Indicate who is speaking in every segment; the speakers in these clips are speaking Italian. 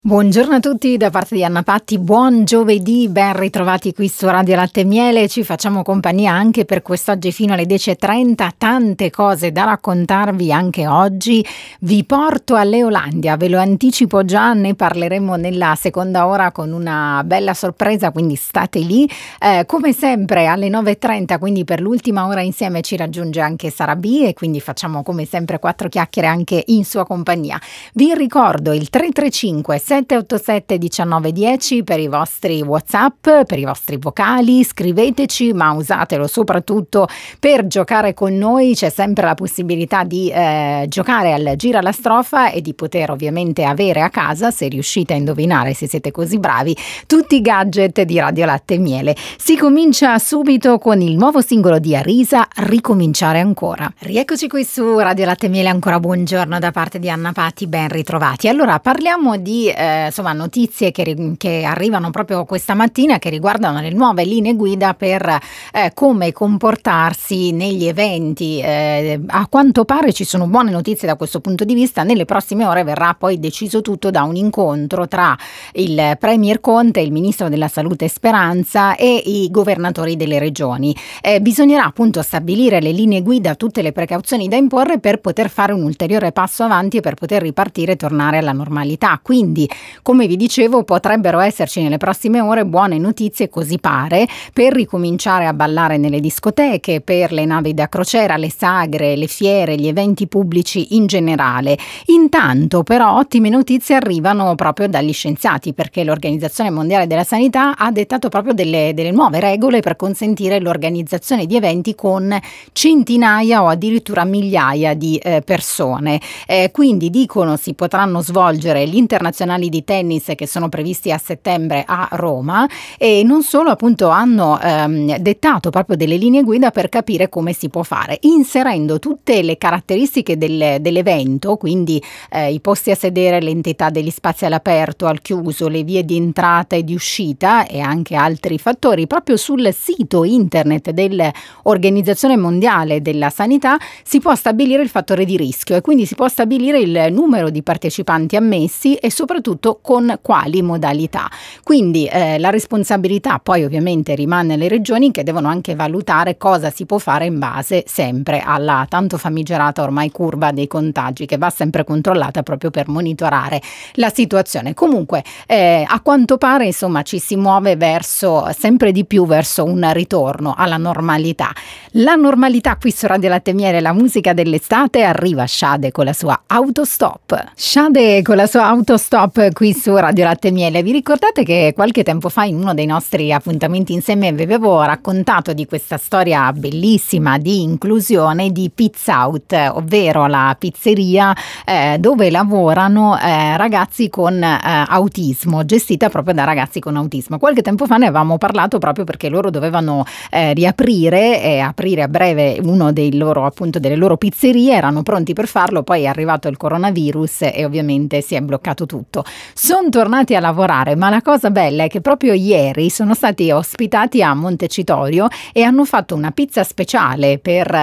Speaker 1: Buongiorno a tutti da parte di Anna Patti, buon giovedì, ben ritrovati qui su Radio Latte e Miele, ci facciamo compagnia anche per quest'oggi fino alle 10.30, tante cose da raccontarvi anche oggi, vi porto all'Eolandia, ve lo anticipo già, ne parleremo nella seconda ora con una bella sorpresa, quindi state lì, come sempre alle 9.30, quindi per l'ultima ora insieme ci raggiunge anche Sara B e quindi facciamo come sempre 4 chiacchiere anche in sua compagnia. Vi ricordo il 335 787 1910 per i vostri WhatsApp, per i vostri vocali, scriveteci, ma usatelo soprattutto per giocare con noi, c'è sempre la possibilità di giocare al Gira la Strofa e di poter ovviamente avere a casa, se riuscite a indovinare, se siete così bravi, tutti i gadget di Radio Latte e Miele. Si comincia subito con il nuovo singolo di Arisa, Ricominciare ancora. Rieccoci qui su Radio Latte e Miele, ancora buongiorno da parte di Anna Patti, ben ritrovati. Allora parliamo di notizie che arrivano proprio questa mattina, che riguardano le nuove linee guida per come comportarsi negli eventi. A quanto pare ci sono buone notizie da questo punto di vista. Nelle prossime ore verrà poi deciso tutto da un incontro tra il Premier Conte, il Ministro della Salute Speranza e i governatori delle regioni. Bisognerà appunto stabilire le linee guida, tutte le precauzioni da imporre per poter fare un ulteriore passo avanti e per poter ripartire e tornare alla normalità. Quindi, come vi dicevo, potrebbero esserci nelle prossime ore buone notizie, così pare, per ricominciare a ballare nelle discoteche, per le navi da crociera, le sagre, le fiere, gli eventi pubblici in generale. Intanto però ottime notizie arrivano proprio dagli scienziati, perché l'Organizzazione Mondiale della Sanità ha dettato proprio delle nuove regole per consentire l'organizzazione di eventi con centinaia o addirittura migliaia di persone. Quindi dicono si potranno svolgere gli internazionali di tennis che sono previsti a settembre a Roma, e non solo, appunto hanno dettato proprio delle linee guida per capire come si può fare, inserendo tutte le caratteristiche dell'evento, quindi i posti a sedere, l'entità degli spazi all'aperto, al chiuso, le vie di entrata e di uscita e anche altri fattori. Proprio sul sito internet dell'Organizzazione Mondiale della Sanità si può stabilire il fattore di rischio e quindi si può stabilire il numero di partecipanti ammessi e soprattutto con quali modalità. Quindi la responsabilità poi ovviamente rimane alle regioni, che devono anche valutare cosa si può fare in base sempre alla tanto famigerata ormai curva dei contagi, che va sempre controllata proprio per monitorare la situazione. Comunque a quanto pare insomma ci si muove sempre di più verso un ritorno alla normalità. La normalità qui su Radio Latte e Miele, la musica dell'estate, arriva Sade con la sua Autostop. Sade con la sua Autostop qui su Radio Latte e Miele. Vi ricordate che qualche tempo fa in uno dei nostri appuntamenti insieme vi avevo raccontato di questa storia bellissima di inclusione di Pizza Out, ovvero la pizzeria dove lavorano ragazzi con autismo, gestita proprio da ragazzi con autismo. Qualche tempo fa ne avevamo parlato proprio perché loro dovevano riaprire e aprire a breve uno dei loro, appunto, delle loro pizzerie, erano pronti per farlo, poi è arrivato il coronavirus e ovviamente si è bloccato tutto. Sono tornati a lavorare, ma la cosa bella è che proprio ieri sono stati ospitati a Montecitorio e hanno fatto una pizza speciale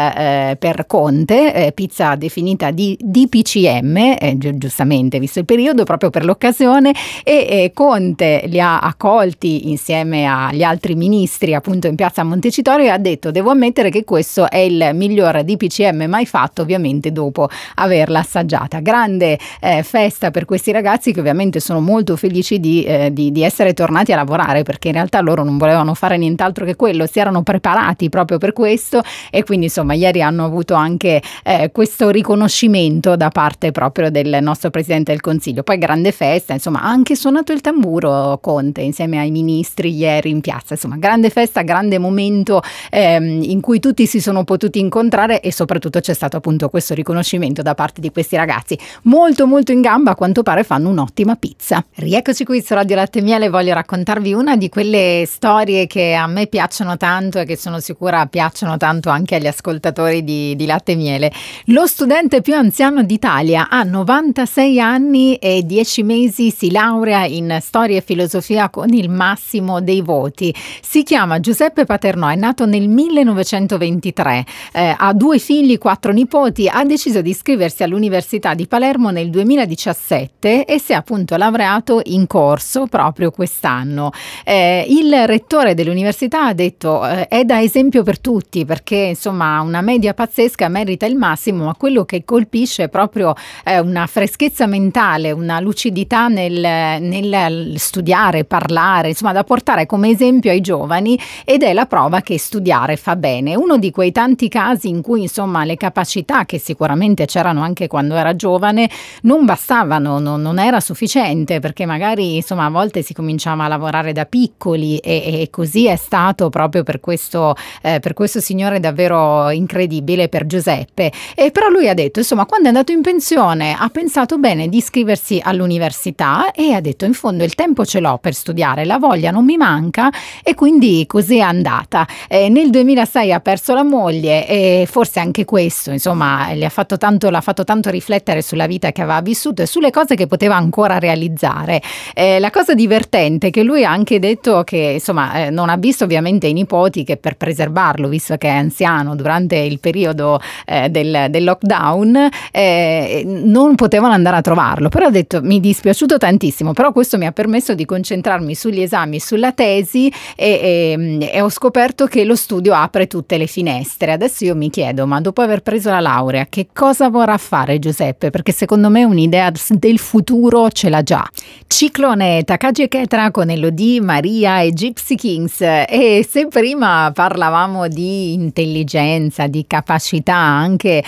Speaker 1: per Conte, pizza definita di DPCM, giustamente visto il periodo, proprio per l'occasione, e Conte li ha accolti insieme agli altri ministri appunto in piazza Montecitorio e ha detto: devo ammettere che questo è il miglior DPCM mai fatto, ovviamente dopo averla assaggiata. Grande festa per questi ragazzi, che ovviamente sono molto felici di essere tornati a lavorare, perché in realtà loro non volevano fare nient'altro che quello, si erano preparati proprio per questo, e quindi insomma ieri hanno avuto anche questo riconoscimento da parte proprio del nostro Presidente del Consiglio. Poi grande festa, insomma, ha anche suonato il tamburo Conte insieme ai ministri ieri in piazza, insomma grande festa, grande momento in cui tutti si sono potuti incontrare e soprattutto c'è stato appunto questo riconoscimento da parte di questi ragazzi, molto molto in gamba, a quanto pare fanno un'ottima pizza. Rieccoci qui su Radio Latte e Miele, voglio raccontarvi una di quelle storie che a me piacciono tanto e che sono sicura piacciono tanto anche agli ascoltatori di Latte e Miele. Lo studente più anziano d'Italia ha 96 anni e 10 mesi, si laurea in storia e filosofia con il massimo dei voti. Si chiama Giuseppe Paternò, è nato nel 1923, ha 2 figli, 4 nipoti, ha deciso di iscriversi all'Università di Palermo nel 2017 e si è appunto laureato in corso proprio quest'anno. Il rettore dell'università ha detto è da esempio per tutti, perché insomma una media pazzesca merita il massimo, ma quello che colpisce è proprio una freschezza mentale, una lucidità nel studiare, parlare, insomma da portare come esempio ai giovani, ed è la prova che studiare fa bene. Uno di quei tanti casi in cui insomma le capacità, che sicuramente c'erano anche quando era giovane, non bastavano, non era sufficiente, perché magari insomma a volte si cominciava a lavorare da piccoli e così è stato proprio per questo signore davvero incredibile, per Giuseppe. E però lui ha detto, insomma, quando è andato in pensione ha pensato bene di iscriversi all'università e ha detto in fondo il tempo ce l'ho per studiare, la voglia non mi manca, e quindi così è andata. Nel 2006 ha perso la moglie e forse anche questo insomma l'ha fatto tanto riflettere sulla vita che aveva vissuto e sulle cose che poteva ancora realizzare. La cosa divertente è che lui ha anche detto che insomma non ha visto ovviamente i nipoti, che per preservarlo, visto che è anziano, durante il periodo del lockdown non potevano andare a trovarlo, però ha detto mi è dispiaciuto tantissimo, però questo mi ha permesso di concentrarmi sugli esami, sulla tesi e ho scoperto che lo studio apre tutte le finestre. Adesso io mi chiedo, ma dopo aver preso la laurea che cosa vorrà fare Giuseppe? Perché secondo me un'idea del futuro ce l'ha già. Ciclone, Takagi e Ketra con Elodie, Maria e Gypsy Kings. E se prima parlavamo di intelligenza, di capacità anche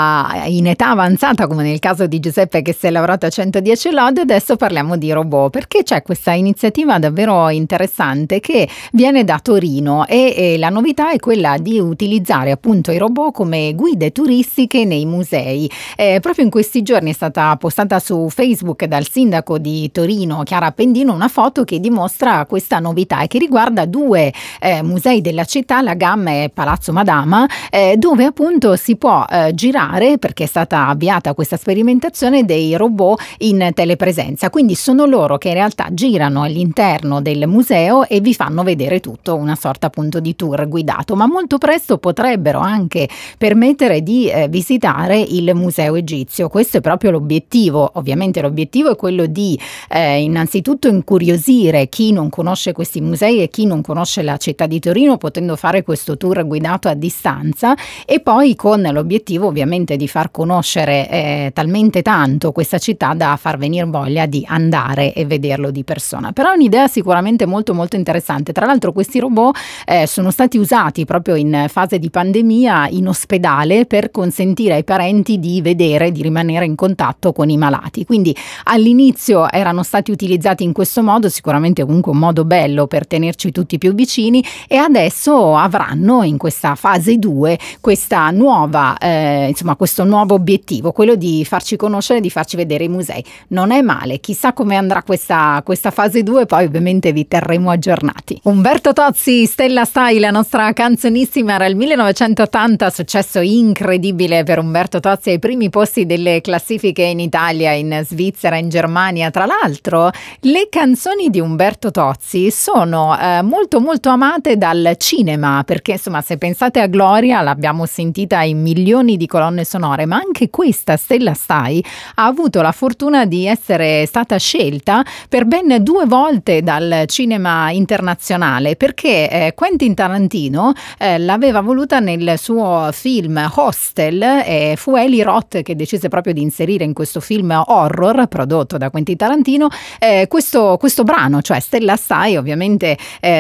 Speaker 1: in età avanzata, come nel caso di Giuseppe che si è laureato a 110 lode, adesso parliamo di robot, perché c'è questa iniziativa davvero interessante che viene da Torino e la novità è quella di utilizzare appunto i robot come guide turistiche nei musei. Proprio in questi giorni è stata postata su Facebook dal sindaco di Torino, Chiara Appendino, una foto che dimostra questa novità e che riguarda due musei della città, la Gamma e Palazzo Madama, dove appunto si può girare, perché è stata avviata questa sperimentazione dei robot in telepresenza. Quindi sono loro che in realtà girano all'interno del museo e vi fanno vedere tutto, una sorta appunto di tour guidato, ma molto presto potrebbero anche permettere di visitare il museo egizio. Questo è proprio l'obiettivo. Ovviamente l'obiettivo è quello di innanzitutto incuriosire chi non conosce questi musei e chi non conosce la città di Torino, potendo fare questo tour guidato a distanza, e poi con l'obiettivo ovviamente di far conoscere talmente tanto questa città da far venire voglia di andare e vederlo di persona. Però è un'idea sicuramente molto molto interessante. Tra l'altro questi robot sono stati usati proprio in fase di pandemia in ospedale per consentire ai parenti di vedere, di rimanere in contatto con i malati. Quindi all'inizio erano stati utilizzati in questo modo, sicuramente comunque un modo bello per tenerci tutti più vicini, e adesso avranno in questa fase 2 questa nuova questo nuovo obiettivo, quello di farci conoscere, di farci vedere i musei. Non è male, chissà come andrà questa fase 2, poi ovviamente vi terremo aggiornati. Umberto Tozzi, Stella Stai, la nostra canzonissima, era il 1980, successo incredibile per Umberto Tozzi, ai primi posti delle classifiche in Italia, in Svizzera, in Germania. Tra l'altro le canzoni di Umberto Tozzi sono molto molto amate dal cinema, perché insomma se pensate a Gloria l'abbiamo sentita in milioni di colonne sonore, ma anche questa Stella Stai ha avuto la fortuna di essere stata scelta per ben 2 volte dal cinema internazionale, perché Quentin Tarantino l'aveva voluta nel suo film Hostel, fu Eli Roth che decise proprio di inserire in questo film horror prodotto da Quentin Tarantino questo brano, cioè Stella Stai, ovviamente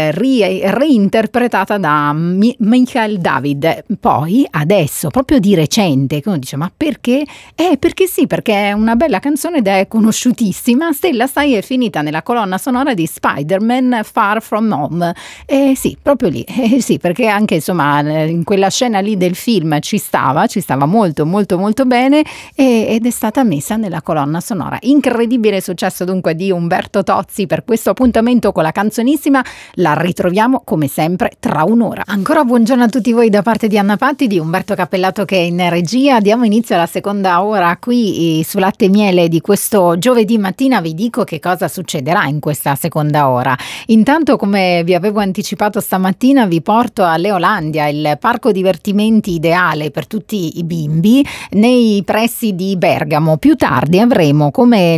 Speaker 1: reinterpretata da Michael David. Poi adesso, proprio di recente, che uno dice ma perché? Perché sì, perché è una bella canzone ed è conosciutissima. Stella Stai è finita nella colonna sonora di Spider-Man Far From Home. Sì, proprio lì. Sì, perché anche insomma in quella scena lì del film ci stava molto molto molto bene ed è stata messa nella colonna sonora. Incredibile successo dunque di Umberto Tozzi per questo appuntamento con la canzonissima. La ritroviamo come sempre tra un'ora. Ancora buongiorno a tutti voi da parte di Anna Patti, di Umberto Cappellato che è in regia. Diamo inizio alla seconda ora qui su Latte e Miele di questo giovedì mattina. Vi dico che cosa succederà in questa seconda ora. Intanto, come vi avevo anticipato stamattina, vi porto a Leolandia, il parco divertimenti ideale per tutti i bimbi nei pressi di Bergamo. Più tardi avremo come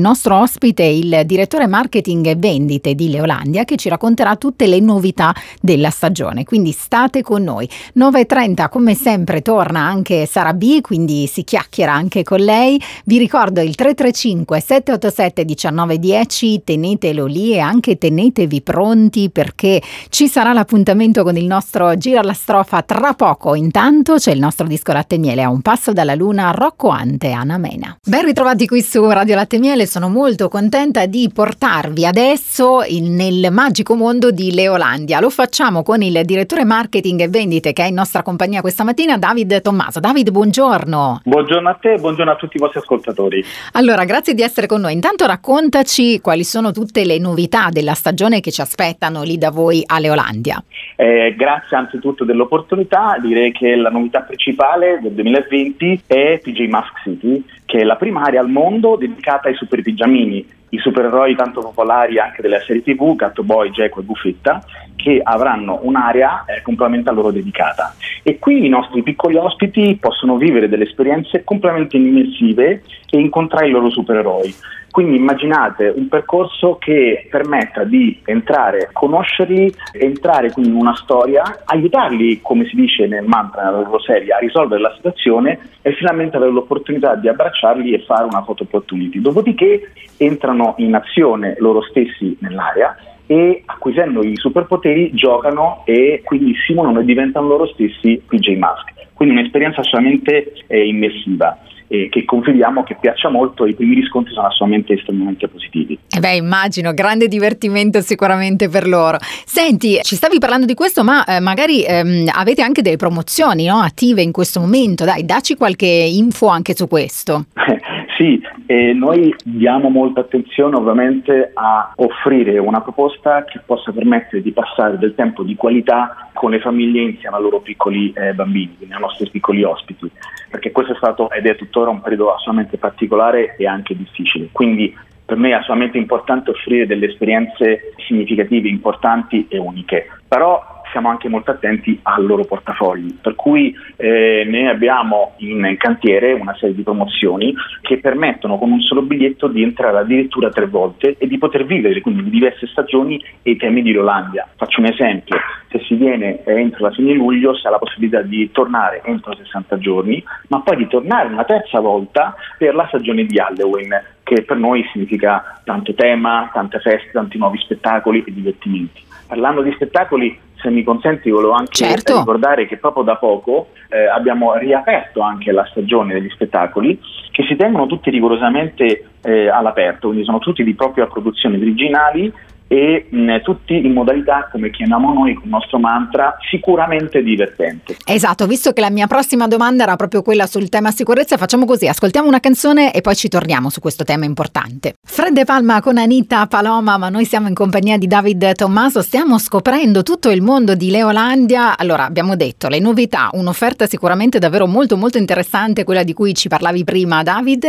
Speaker 1: nostro ospite, il direttore marketing e vendite di Leolandia, che ci racconterà tutte le novità della stagione. Quindi state con noi. 9:30 come sempre torna anche Sara B, quindi si chiacchiera anche con lei. Vi ricordo il 335 787 1910, tenetelo lì e anche tenetevi pronti perché ci sarà l'appuntamento con il nostro Giro alla Strofa tra poco. Intanto c'è il nostro disco Latte e Miele a un passo dalla luna, Rocco Ante e Anna Mena. Ben ritrovati qui su Radio Latte e Miele, sono molto contenta di portarvi adesso nel magico mondo di Leolandia. Lo facciamo con il direttore marketing e vendite che è in nostra compagnia questa mattina, David Tommaso. David, buongiorno.
Speaker 2: Buongiorno a te e buongiorno a tutti i vostri ascoltatori.
Speaker 1: Allora, grazie di essere con noi. Intanto raccontaci quali sono tutte le novità della stagione che ci aspettano lì da voi a Leolandia.
Speaker 2: Grazie anzitutto dell'opportunità. Direi che la novità principale del 2020 è PJ Masks City, che è la prima area al mondo dedicata ai super pigiamini, i supereroi tanto popolari anche della serie TV, Gatto Boy, Geco e Buffetta, che avranno un'area completamente a loro dedicata. E qui i nostri piccoli ospiti possono vivere delle esperienze completamente immersive e incontrare i loro supereroi. Quindi immaginate un percorso che permetta di entrare, conoscerli, entrare quindi in una storia, aiutarli, come si dice nel mantra, nella loro serie, a risolvere la situazione e finalmente avere l'opportunità di abbracciarli e fare una photo opportunity. Dopodiché entrano in azione loro stessi nell'area e acquisendo i superpoteri giocano e quindi simulano e diventano loro stessi PJ Masks. Quindi un'esperienza assolutamente immersiva. Che confidiamo che piaccia molto. I primi riscontri sono assolutamente estremamente positivi.
Speaker 1: Immagino, grande divertimento sicuramente per loro. Senti, ci stavi parlando di questo, ma magari avete anche delle promozioni, no, attive in questo momento. Dai, dacci qualche info anche su questo.
Speaker 2: Sì, noi diamo molta attenzione ovviamente a offrire una proposta che possa permettere di passare del tempo di qualità con le famiglie insieme ai loro piccoli bambini, quindi ai nostri piccoli ospiti, perché questo è stato ed è tuttora un periodo assolutamente particolare e anche difficile. Quindi per me è assolutamente importante offrire delle esperienze significative, importanti e uniche, però siamo anche molto attenti al loro portafogli, per cui ne abbiamo in cantiere una serie di promozioni che permettono con un solo biglietto di entrare addirittura 3 volte e di poter vivere quindi diverse stagioni e i temi di Leolandia. Faccio un esempio: se si viene entro la fine luglio si ha la possibilità di tornare entro 60 giorni, ma poi di tornare una terza volta per la stagione di Halloween, che per noi significa tanto tema, tante feste, tanti nuovi spettacoli e divertimenti. Parlando di spettacoli, se mi consenti, volevo anche ricordare che proprio da poco abbiamo riaperto anche la stagione degli spettacoli, che si tengono tutti rigorosamente all'aperto, quindi sono tutti di propria produzione originali e tutti in modalità, come chiamiamo noi con il nostro mantra, sicuramente divertente.
Speaker 1: Esatto, visto che la mia prossima domanda era proprio quella sul tema sicurezza, facciamo così: ascoltiamo una canzone e poi ci torniamo su questo tema importante. Fred De Palma con Anita Paloma, ma noi siamo in compagnia di David Tommaso, stiamo scoprendo tutto il mondo di Leolandia. Allora, abbiamo detto le novità, un'offerta sicuramente davvero molto molto interessante, quella di cui ci parlavi prima, David,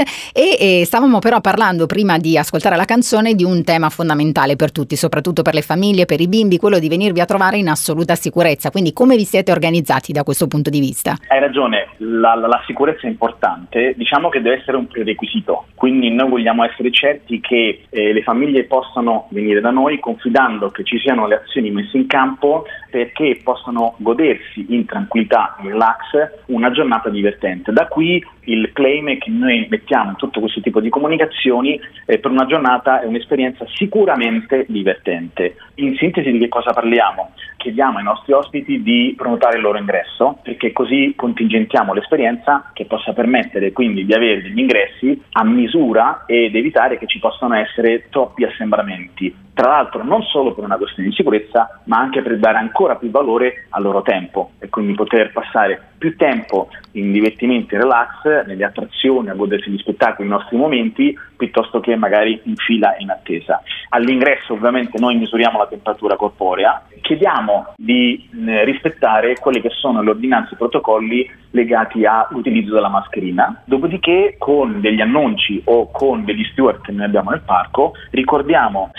Speaker 1: e stavamo però parlando, prima di ascoltare la canzone, di un tema fondamentale per tutti, soprattutto per le famiglie, per i bimbi, quello di venirvi a trovare in assoluta sicurezza. Quindi come vi siete organizzati da questo punto di vista?
Speaker 2: Hai ragione, la sicurezza è importante, diciamo che deve essere un prerequisito, quindi noi vogliamo essere certi che le famiglie possano venire da noi confidando che ci siano le azioni messe in campo perché possano godersi in tranquillità, in relax, una giornata divertente. Da qui il claim che noi mettiamo in tutto questo tipo di comunicazioni per una giornata è un'esperienza sicuramente divertente. In sintesi, di che cosa parliamo? Chiediamo ai nostri ospiti di prenotare il loro ingresso, perché così contingentiamo l'esperienza che possa permettere quindi di avere degli ingressi a misura ed evitare che ci possano essere troppi assembramenti. Tra l'altro non solo per una questione di sicurezza, ma anche per dare ancora più valore al loro tempo e quindi poter passare più tempo in divertimenti, in relax, nelle attrazioni, a godersi gli spettacoli, i nostri momenti, piuttosto che magari in fila e in attesa. All'ingresso ovviamente noi misuriamo la temperatura corporea, chiediamo di rispettare quelli che sono le ordinanze e i protocolli legati all'utilizzo della mascherina, dopodiché con degli annunci o con degli steward che noi abbiamo nel parco ricordiamo sempre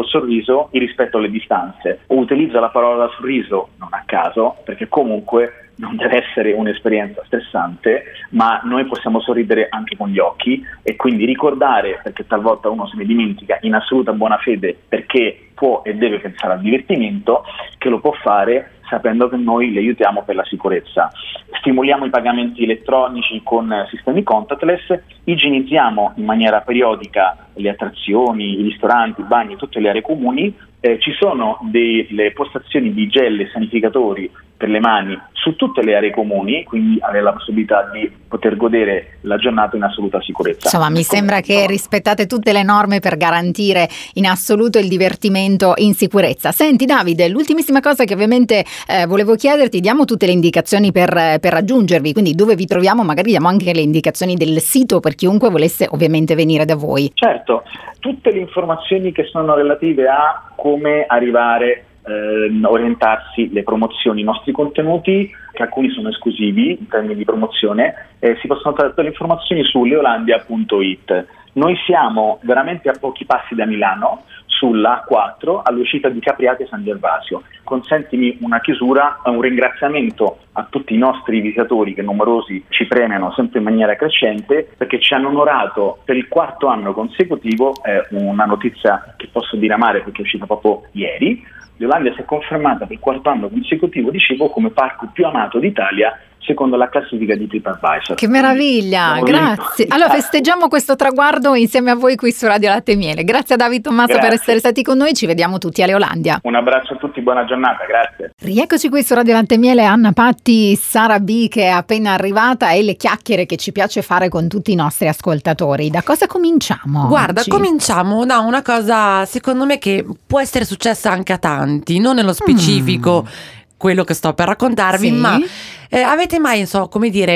Speaker 2: col sorriso il rispetto alle distanze. Utilizza la parola sorriso non a caso, perché comunque non deve essere un'esperienza stressante, ma noi possiamo sorridere anche con gli occhi e quindi ricordare, perché talvolta uno se ne dimentica in assoluta buona fede perché può e deve pensare al divertimento, che lo può fare sapendo che noi le aiutiamo per la sicurezza. Stimoliamo i pagamenti elettronici con sistemi contactless, igienizziamo in maniera periodica le attrazioni, i ristoranti, i bagni, tutte le aree comuni. Ci sono delle postazioni di gel e sanificatori per le mani su tutte le aree comuni, quindi avere la possibilità di poter godere la giornata in assoluta sicurezza.
Speaker 1: Insomma, mi sembra che rispettate tutte le norme per garantire in assoluto il divertimento in sicurezza. Senti Davide, l'ultimissima cosa che ovviamente volevo chiederti, diamo tutte le indicazioni per raggiungervi, quindi dove vi troviamo, magari diamo anche le indicazioni del sito per chiunque volesse ovviamente venire da voi.
Speaker 2: Certo, tutte le informazioni che sono relative a come arrivare, orientarsi, le promozioni, i nostri contenuti, che alcuni sono esclusivi in termini di promozione, si possono trovare tutte le informazioni su leolandia.it. Noi siamo veramente a pochi passi da Milano, sulla A4, all'uscita di Capriati e San Gervasio. Consentimi una chiusura, un ringraziamento a tutti i nostri visitatori che numerosi ci premiano sempre in maniera crescente, perché ci hanno onorato per il 4º anno consecutivo, una notizia che posso diramare perché è uscita proprio ieri. Leolandia si è confermata per il 4º anno consecutivo, dicevo, come parco più amato d'Italia secondo la classifica di TripAdvisor.
Speaker 1: Che meraviglia, grazie. Allora festeggiamo questo traguardo insieme a voi qui su Radio Latte e Miele. Grazie a Davide Tommaso per essere stati con noi, ci vediamo tutti a Leolandia.
Speaker 2: Un abbraccio a tutti, buona giornata, grazie.
Speaker 1: Rieccoci qui su Radio Latte e Miele, Anna Patti, Sara B che è appena arrivata e le chiacchiere che ci piace fare con tutti i nostri ascoltatori. Da cosa cominciamo?
Speaker 3: Guarda,
Speaker 1: oggi?
Speaker 3: cominciamo da una cosa secondo me che può essere successa anche a tanti, non nello specifico quello che sto per raccontarvi,
Speaker 1: Sì?
Speaker 3: ma avete mai, come dire,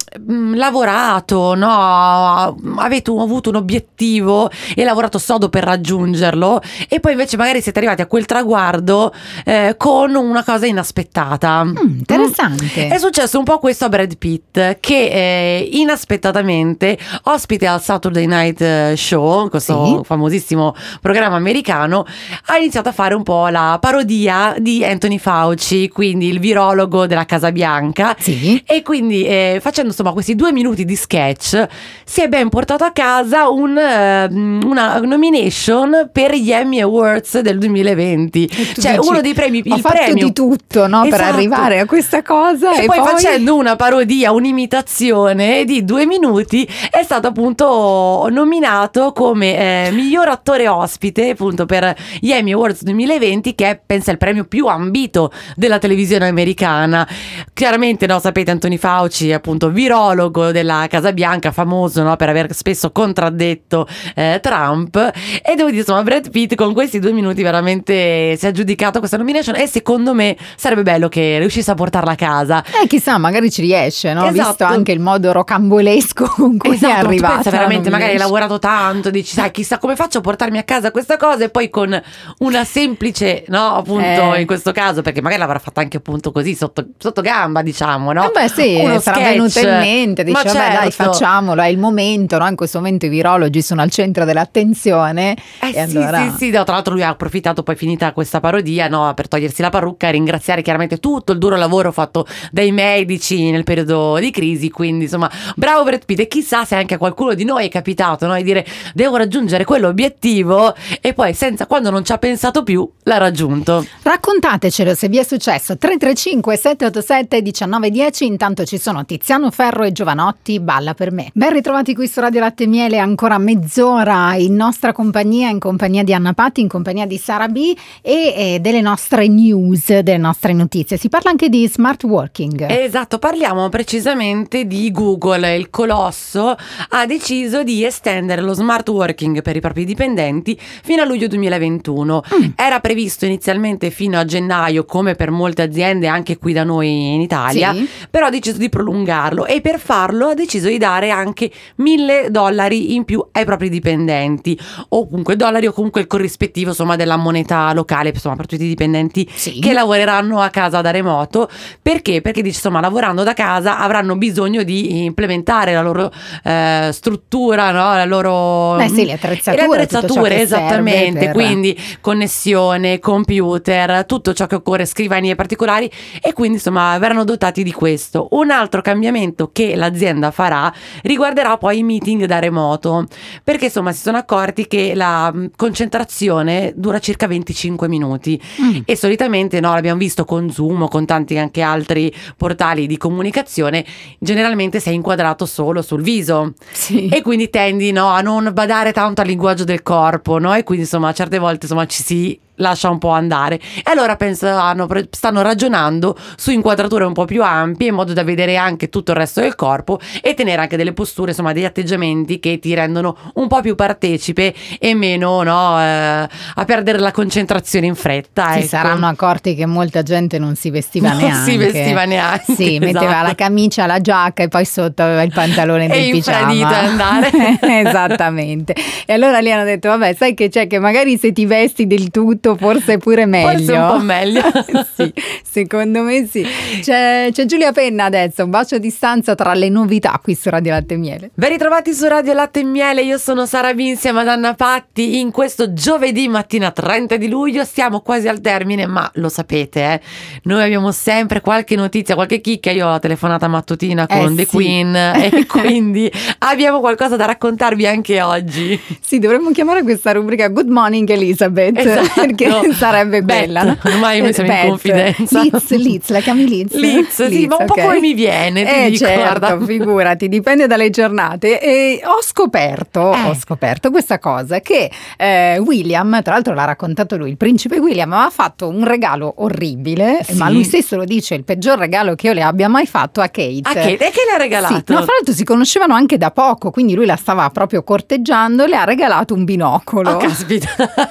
Speaker 3: lavorato, no? Avete avuto un obiettivo e lavorato sodo per raggiungerlo e poi invece magari siete arrivati a quel traguardo con una cosa inaspettata.
Speaker 1: Interessante.
Speaker 3: È successo un po' questo a Brad Pitt, che inaspettatamente, ospite al Saturday Night Show, questo famosissimo programma americano, ha iniziato a fare un po' la parodia di Anthony Fauci, quindi il virologo della Casa Bianca.
Speaker 1: Sì.
Speaker 3: E quindi facendo insomma questi 2 minuti di sketch si è ben portato a casa una nomination per gli Emmy Awards del 2020, cioè
Speaker 1: dici,
Speaker 3: uno dei premi,
Speaker 1: ho
Speaker 3: il
Speaker 1: fatto
Speaker 3: premio
Speaker 1: di tutto, no, per
Speaker 3: Esatto.
Speaker 1: arrivare a questa cosa
Speaker 3: e poi facendo una parodia, un'imitazione di 2 minuti è stato appunto nominato come miglior attore ospite appunto per gli Emmy Awards 2020, che è pensa il premio più ambito della televisione americana. Chiaramente, no, sapete, Anthony Fauci è appunto virologo della Casa Bianca, famoso, no, per aver spesso contraddetto Trump, e devo dire insomma Brad Pitt con questi 2 minuti veramente si è aggiudicato questa nomination e secondo me sarebbe bello che riuscisse a portarla a casa.
Speaker 1: Chissà, magari ci riesce, no?
Speaker 3: Esatto.
Speaker 1: Visto anche il modo rocambolesco con cui è
Speaker 3: Tu
Speaker 1: arrivata.
Speaker 3: pensa veramente, magari hai lavorato tanto, dici sai chissà come faccio a portarmi a casa questa cosa, e poi con una semplice, no, appunto in questo caso, perché magari l'avrà fatta anche appunto così sotto gamba, diciamo, no?
Speaker 1: Beh sì,
Speaker 3: Uno
Speaker 1: sarà
Speaker 3: sketch.
Speaker 1: venuto in mente, dice
Speaker 3: Ma
Speaker 1: vabbè dai
Speaker 3: certo.
Speaker 1: facciamolo, è il momento, no? In questo momento i virologi sono al centro dell'attenzione e allora...
Speaker 3: Sì, no, tra l'altro lui ha approfittato poi finita questa parodia, no, per togliersi la parrucca e ringraziare chiaramente tutto il duro lavoro fatto dai medici nel periodo di crisi, quindi insomma bravo Brad Pitt, e chissà se anche a qualcuno di noi è capitato, no, di dire devo raggiungere quell'obiettivo e poi quando non ci ha pensato più l'ha raggiunto.
Speaker 1: Raccontatecelo se vi è successo. 335 787 1910. Intanto ci sono Tiziano Ferro e Giovanotti, Balla per me. Ben ritrovati qui su Radio Latte e Miele, ancora mezz'ora in nostra compagnia, in compagnia di Anna Patti, in compagnia di Sara B e delle nostre news, delle nostre notizie. Si parla anche di smart working.
Speaker 3: Esatto, parliamo precisamente di Google. Il colosso ha deciso di estendere lo smart working per i propri dipendenti fino a luglio 2021. Era previsto inizialmente fino a gennaio, come per molte aziende anche qui da noi in Italia. Italia,
Speaker 1: Sì.
Speaker 3: però ha deciso di prolungarlo e per farlo ha deciso di dare anche $1.000 in più ai propri dipendenti, o comunque dollari, o comunque il corrispettivo insomma della moneta locale, insomma per tutti i dipendenti
Speaker 1: Sì.
Speaker 3: che lavoreranno a casa da remoto. Perché? Perché dice insomma lavorando da casa avranno bisogno di implementare la loro struttura, no? La loro
Speaker 1: Sì, le attrezzature, tutto ciò che
Speaker 3: esattamente,
Speaker 1: serve per-
Speaker 3: quindi connessione, computer, tutto ciò che occorre, scrivanie particolari, e quindi insomma verranno dotati di questo. Un altro cambiamento che l'azienda farà riguarderà poi i meeting da remoto, perché insomma si sono accorti che la concentrazione dura circa 25 minuti e solitamente, no, l'abbiamo visto con Zoom o con tanti anche altri portali di comunicazione, generalmente sei inquadrato solo sul viso.
Speaker 1: Sì.
Speaker 3: E quindi tendi, no, a non badare tanto al linguaggio del corpo, no? E quindi insomma certe volte insomma ci si lascia un po' andare, e allora stanno ragionando su inquadrature un po' più ampie in modo da vedere anche tutto il resto del corpo e tenere anche delle posture, insomma degli atteggiamenti che ti rendono un po' più partecipe e meno, no, a perdere la concentrazione in fretta.
Speaker 1: Si
Speaker 3: ecco.
Speaker 1: saranno accorti che molta gente non si vestiva
Speaker 3: Non
Speaker 1: neanche.
Speaker 3: si vestiva neanche,
Speaker 1: Sì, metteva
Speaker 3: esatto.
Speaker 1: la camicia, la giacca e poi sotto aveva il pantalone del
Speaker 3: E
Speaker 1: pigiama.
Speaker 3: infradito andare.
Speaker 1: Esattamente. E allora lì hanno detto, vabbè, sai che c'è, che magari se ti vesti del tutto forse è pure meglio.
Speaker 3: Forse un po' meglio.
Speaker 1: Sì, secondo me sì. C'è Giulia Penna adesso, un bacio a distanza tra le novità qui su Radio Latte e Miele.
Speaker 3: Ben ritrovati su Radio Latte e Miele, io sono Sara B insieme ad Anna Patti in questo giovedì mattina 30 di luglio, siamo quasi al termine, ma lo sapete, noi abbiamo sempre qualche notizia, qualche chicca. Io ho la telefonata mattutina con The
Speaker 1: sì.
Speaker 3: Queen e quindi abbiamo qualcosa da raccontarvi anche oggi.
Speaker 1: Sì, dovremmo chiamare questa rubrica Good Morning Elizabeth,
Speaker 3: Esatto.
Speaker 1: perché sarebbe bella, no?
Speaker 3: Ormai noi siamo in
Speaker 1: Beth.
Speaker 3: confidenza.
Speaker 1: Liz, la chiami Liz?
Speaker 3: Liz, sì, ma un po'
Speaker 1: ok.
Speaker 3: come mi viene, ti dico,
Speaker 1: certo,
Speaker 3: guarda.
Speaker 1: figurati, dipende dalle giornate. E ho scoperto questa cosa, che William, tra l'altro l'ha raccontato lui, il principe William, aveva fatto un regalo orribile,
Speaker 3: Sì.
Speaker 1: ma lui stesso lo dice, il peggior regalo che io le abbia mai fatto a Kate.
Speaker 3: A Kate, e che le ha regalato?
Speaker 1: Sì, no, fra l'altro si conoscevano anche da poco, quindi lui la stava proprio corteggiando, le ha regalato un binocolo.
Speaker 3: Oh, caspita.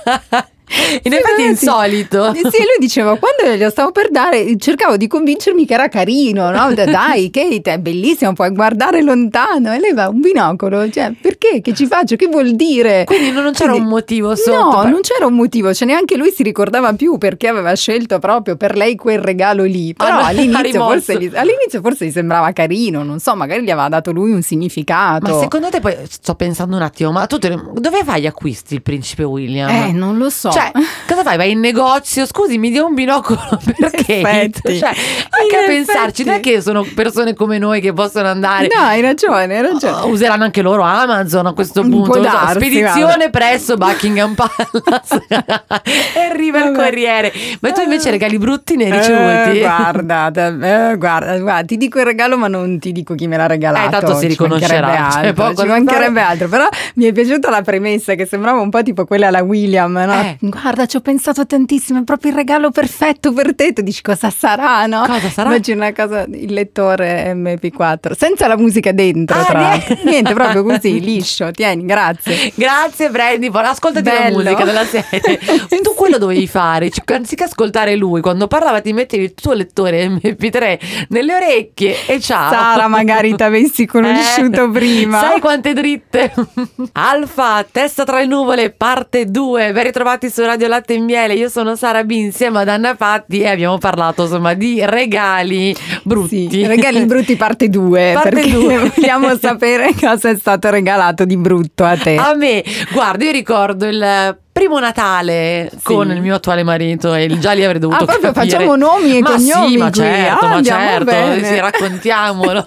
Speaker 3: In effetti è insolito.
Speaker 1: Sì, lui diceva, quando glielo stavo per dare, cercavo di convincermi che era carino, no? Dai, Kate, è bellissimo, puoi guardare lontano. E lei va, un binocolo, cioè, perché? Che ci faccio? Che vuol dire?
Speaker 3: Quindi non c'era un motivo sotto?
Speaker 1: No, non c'era un motivo, cioè neanche lui si ricordava più perché aveva scelto proprio per lei quel regalo lì. Però
Speaker 3: no,
Speaker 1: all'inizio forse gli sembrava carino, non so, magari gli aveva dato lui un significato.
Speaker 3: Ma secondo te, poi sto pensando un attimo, ma tu dove fai gli acquisti il principe William?
Speaker 1: Non lo so.
Speaker 3: Cioè, cosa fai? Vai in negozio? Scusi, mi dia un binocolo perché?
Speaker 1: effetti.
Speaker 3: Cioè, anche a pensarci, non è che sono persone come noi che possono andare.
Speaker 1: No, hai ragione.
Speaker 3: Useranno anche loro Amazon a questo
Speaker 1: Può
Speaker 3: punto.
Speaker 1: darsi,
Speaker 3: Spedizione presso Buckingham Palace e arriva il corriere. Ma tu invece regali brutti ne hai ricevuti?
Speaker 1: Guarda, ti dico il regalo, ma non ti dico chi me l'ha regalato.
Speaker 3: Tanto si riconoscerà.
Speaker 1: Ci mancherebbe altro. Però mi è piaciuta la premessa, che sembrava un po' tipo quella alla William, no? Guarda, ci ho pensato tantissimo, è proprio il regalo perfetto per te. Tu dici, cosa sarà, no?
Speaker 3: Cosa sarà?
Speaker 1: Immagina una cosa, il lettore MP4 senza la musica dentro, tra l'altro. Niente, proprio così, liscio. Tieni, grazie.
Speaker 3: Grazie Brandy, ascoltati
Speaker 1: Bello.
Speaker 3: la musica della serie. Tu quello dovevi fare, anziché ascoltare lui, quando parlava ti mettevi il tuo lettore MP3 nelle orecchie e ciao.
Speaker 1: Sara, magari ti avessi conosciuto prima.
Speaker 3: Sai quante dritte? Alfa, testa tra le nuvole, parte 2. Ben ritrovati su Radio Latte e Miele. Io sono Sara B insieme ad Anna Patti e abbiamo parlato insomma di regali brutti.
Speaker 1: Sì, regali brutti parte 2, perché
Speaker 3: 2.
Speaker 1: vogliamo sapere cosa è stato regalato di brutto a te.
Speaker 3: A me, guarda, io ricordo il primo Natale con il mio attuale marito e già lì avrei dovuto
Speaker 1: proprio
Speaker 3: capire.
Speaker 1: facciamo nomi e
Speaker 3: ma
Speaker 1: cognomi
Speaker 3: sì, ma
Speaker 1: qui.
Speaker 3: certo, ma
Speaker 1: Andiamo
Speaker 3: certo,
Speaker 1: bene.
Speaker 3: sì, raccontiamolo.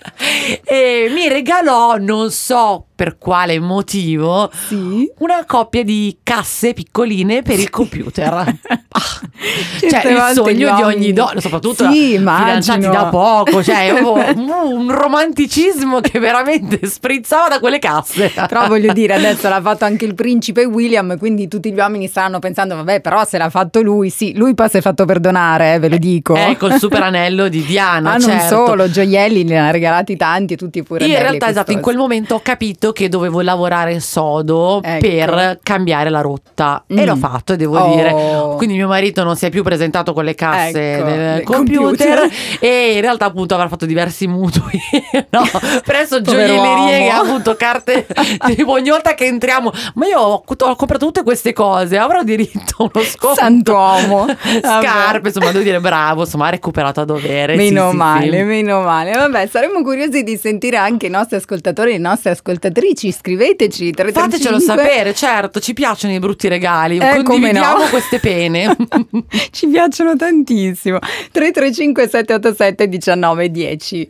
Speaker 3: E mi regalò, non so per quale motivo, una coppia di casse piccoline per il computer. Cioè il sogno di ogni donna, soprattutto fidanzati da poco, cioè un romanticismo che veramente sprizzava da quelle casse.
Speaker 1: Però voglio dire, adesso l'ha fatto anche il principe William, quindi quindi tutti gli uomini stanno pensando vabbè, però se l'ha fatto lui, sì, lui poi si è fatto perdonare, ve lo dico.
Speaker 3: Col super anello di Diana,
Speaker 1: non solo, gioielli ne ha regalati tanti, tutti pure
Speaker 3: in realtà esatto, in quel momento ho capito che dovevo lavorare sodo per cambiare la rotta e l'ho fatto, e devo dire, quindi mio marito non si è più presentato con le casse del computer e in realtà appunto avrà fatto diversi mutui presso gioiellerie che ha avuto carte tipo ogni volta che entriamo, ma io ho comprato tutte queste cose, avrò diritto a uno sconto?
Speaker 1: Santuomo.
Speaker 3: Scarpe, insomma devo dire bravo, insomma ha recuperato a dovere.
Speaker 1: Meno male. Vabbè, saremmo curiosi di sentire anche i nostri ascoltatori e le nostre ascoltatrici. Scriveteci 335.
Speaker 3: Fatecelo sapere, certo, ci piacciono i brutti regali, condividiamo queste pene.
Speaker 1: Ci piacciono tantissimo. 335 787 1910.